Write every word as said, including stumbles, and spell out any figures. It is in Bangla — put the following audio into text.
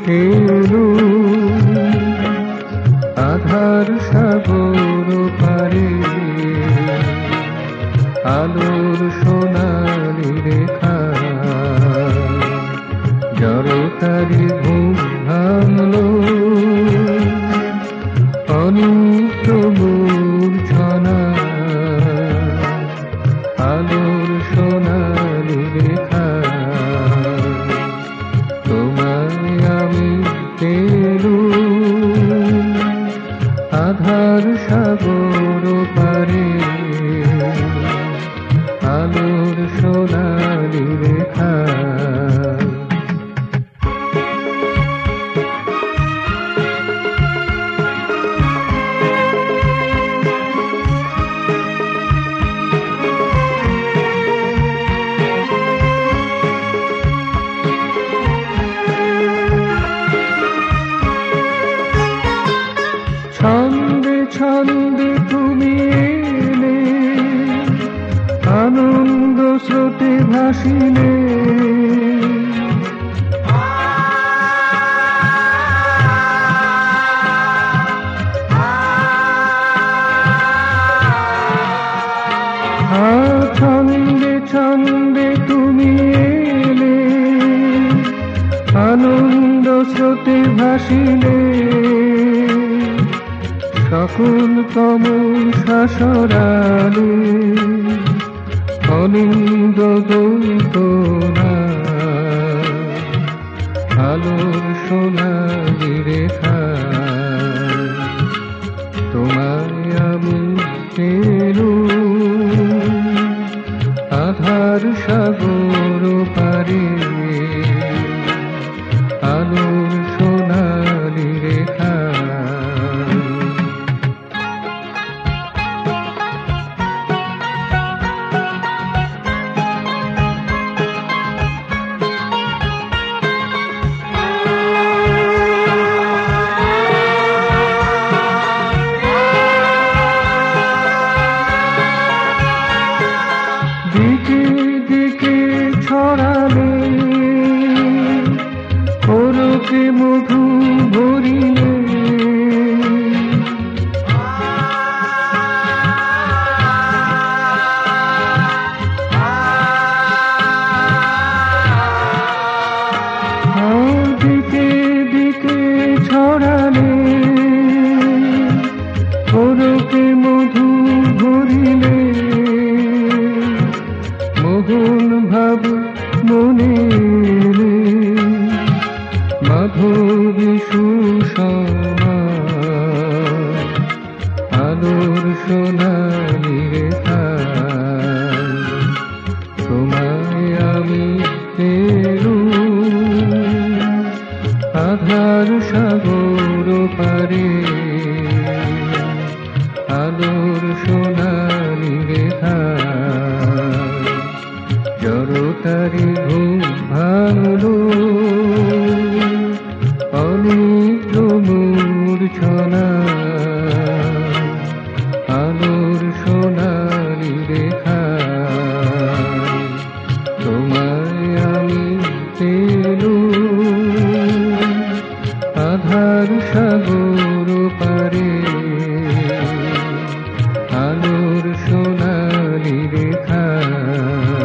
এলো আধার সাগর পারে আলোর সোনালি রেখা জড়তারি ঘুম ভাঙলো অনিত্য মূর্ছনা আলোর সোনালি রেখা তোমায় আমি পেলুম আধার সাগর পারে আলোর সোনালি রেখা ছন্দে ছন্দে তুমি এলে আনন্দ স্রোতে ভাসিলে ছন্দে ছন্দে তুমি এলে আনন্দ স্রোতে ভাসিলে সকল কমল শাসরালে অনিন্দ দৈতনা আলোর সোনালি রেখা তোমায় আমি পেলুম আধার সাগর পারে আলোর সোনালি রেখা দিকে দিকে ছড়ালে ওরকে মধু ভরিলে দিকে দিকে ছড়ালে ওরকে মধু ভরিলে মোহন ভাব মনে মাধবী সুষমা আলোর সোনালি রেখা তোমায় আমি পেলুম আধার সাগর পারে আলোর সোনালি রেখা জড়তারি ঘুম ভাঙলো অনিত্য মূর্ছনা আলোর সোনালি রেখা তোমায় আমি পেলুম আধার সাগর পারে আলোর সোনালি রেখা।